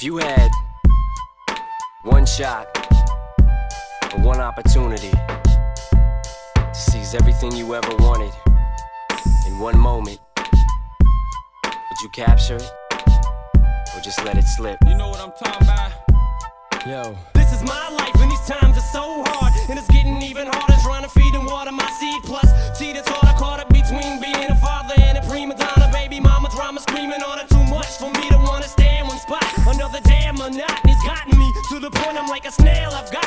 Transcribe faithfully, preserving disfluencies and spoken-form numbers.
If you had one shot or one opportunity to seize everything you ever wanted in one moment, would you capture it or just let it slip? You know what I'm talking about? Yo. This is my life and these times are so hard, and it's getting even harder trying to feed and water my seed. Plus, see that's all I caught up between being a father and a prima donna. Baby mama drama screaming on it, too much for me to wanna stay in one spot. Another damn monotony's gotten me to the point I'm like a snail. I've got